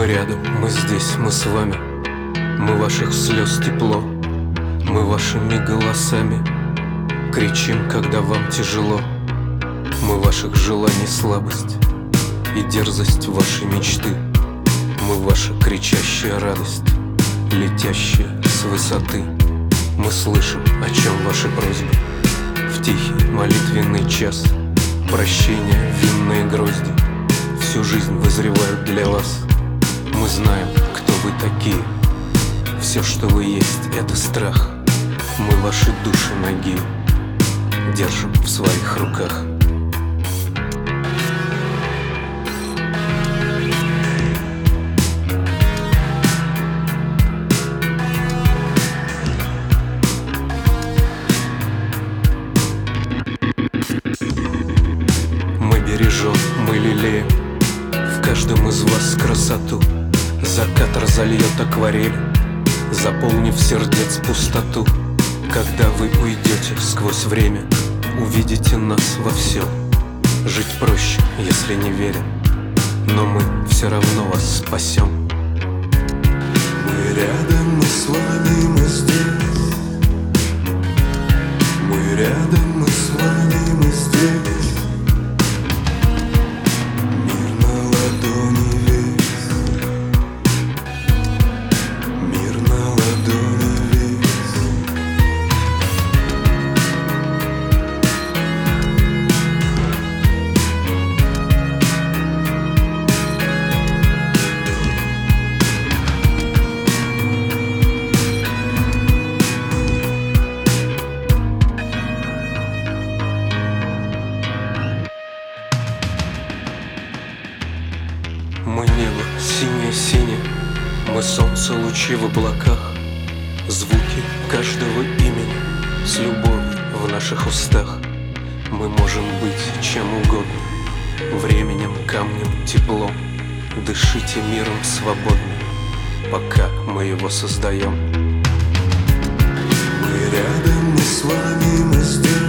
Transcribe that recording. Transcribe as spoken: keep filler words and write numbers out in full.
Мы рядом, мы здесь, мы с вами. Мы ваших слез тепло. Мы вашими голосами кричим, когда вам тяжело. Мы ваших желаний слабость и дерзость вашей мечты. Мы ваша кричащая радость, летящая с высоты. Мы слышим, о чем ваши просьбы в тихий молитвенный час. Прощения, винные грозди всю жизнь вызревают для вас. Мы знаем, кто вы такие. Все, что вы есть, это страх. Мы ваши души ноги держим в своих руках. Мы бережем, мы лелеем в каждом из вас красоту. Закат разольет акварель, заполнив сердец пустоту. Когда вы уйдете сквозь время, увидите нас во всем. Жить проще, если не верим, но мы все равно вас спасем. Мы рядом, мы с вами, мы здесь. Мы рядом, мы с вами, мы здесь. Мир на ладони весь. Мир на ладони весь. Мы небо синее-синее, мы солнце лучи в облаках. Звуки каждого имени с любовью в наших устах. Мы можем быть чем угодно, временем, камнем, теплом. Дышите миром свободно, пока мы его создаем. Мы рядом, мы с вами, мы здесь.